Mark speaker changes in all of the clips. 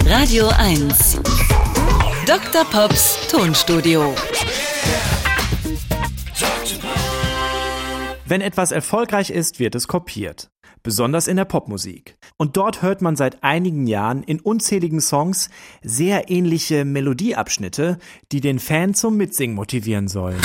Speaker 1: Radio 1. Dr. Pops Tonstudio.
Speaker 2: Wenn etwas erfolgreich ist, wird es kopiert. Besonders in der Popmusik. Und dort hört man seit einigen Jahren in unzähligen Songs sehr ähnliche Melodieabschnitte, die den Fan zum Mitsingen motivieren sollen.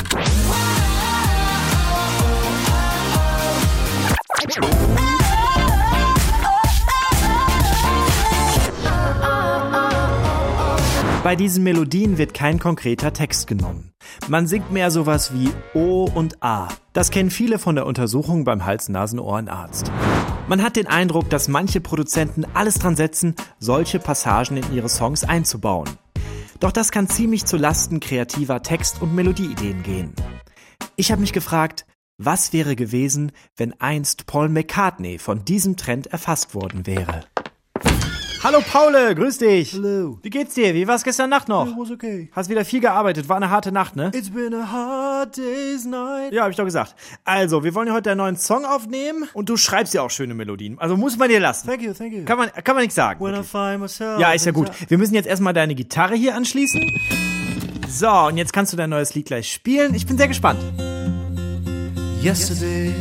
Speaker 2: Bei diesen Melodien wird kein konkreter Text genommen. Man singt mehr sowas wie O und A. Das kennen viele von der Untersuchung beim Hals-Nasen-Ohren-Arzt. Man hat den Eindruck, dass manche Produzenten alles dran setzen, solche Passagen in ihre Songs einzubauen. Doch das kann ziemlich zu Lasten kreativer Text- und Melodieideen gehen. Ich habe mich gefragt, was wäre gewesen, wenn einst Paul McCartney von diesem Trend erfasst worden wäre? Hallo Paul, grüß dich.
Speaker 3: Hello.
Speaker 2: Wie geht's dir? Wie war's gestern Nacht noch?
Speaker 3: It was okay.
Speaker 2: Hast wieder viel gearbeitet, war eine harte Nacht, ne?
Speaker 3: It's been a hard day's night.
Speaker 2: Ja, hab ich doch gesagt. Also, wir wollen ja heute einen neuen Song aufnehmen und du schreibst ja auch schöne Melodien. Also muss man dir lassen.
Speaker 3: Thank you, thank you.
Speaker 2: Kann man nichts sagen.
Speaker 3: When I
Speaker 2: Wirklich.
Speaker 3: find myself.
Speaker 2: Ja, ist ja gut. Wir müssen jetzt erstmal deine Gitarre hier anschließen. So, und jetzt kannst du dein neues Lied gleich spielen. Ich bin sehr gespannt.
Speaker 3: Yesterday,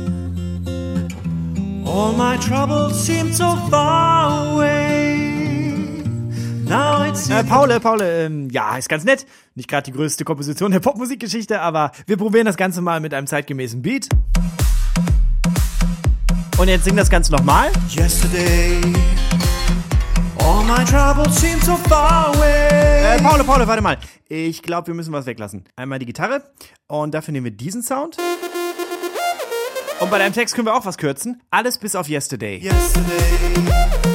Speaker 3: all my troubles seemed so far away. Now it seems
Speaker 2: Paul, ja, ist ganz nett. Nicht gerade die größte Komposition der Popmusikgeschichte, aber wir probieren das Ganze mal mit einem zeitgemäßen Beat. Und jetzt sing das Ganze nochmal.
Speaker 3: Yesterday, all my troubles seemed so far away.
Speaker 2: Paul, warte mal. Ich glaube, wir müssen was weglassen. Einmal die Gitarre und dafür nehmen wir diesen Sound. Und bei deinem Text können wir auch was kürzen. Alles bis auf Yesterday.
Speaker 3: Yesterday.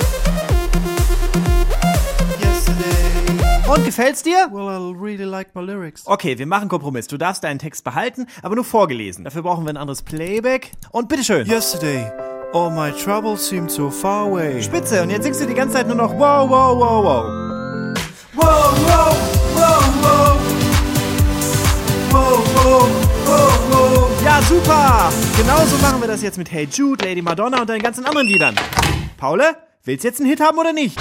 Speaker 2: Und gefällt's dir?
Speaker 3: Well, I really like my lyrics.
Speaker 2: Okay, wir machen einen Kompromiss. Du darfst deinen Text behalten, aber nur vorgelesen. Dafür brauchen wir ein anderes Playback. Und bitteschön.
Speaker 3: Yesterday, all my troubles seemed so far away.
Speaker 2: Spitze. Und jetzt singst du die ganze Zeit nur noch wow, wow, wow, wow.
Speaker 3: Wow, wow, wow, wow. Wow, wow, wow, wow.
Speaker 2: Ja, super. Genauso machen wir das jetzt mit Hey Jude, Lady Madonna und deinen ganzen anderen Liedern. Paul, willst du jetzt einen Hit haben oder nicht?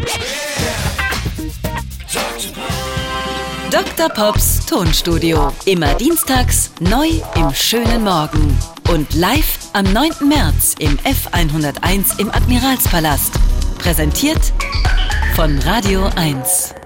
Speaker 1: Dr. Pops Tonstudio. Immer dienstags neu im schönen Morgen. Und live am 9. März im F101 im Admiralspalast. Präsentiert von Radio 1.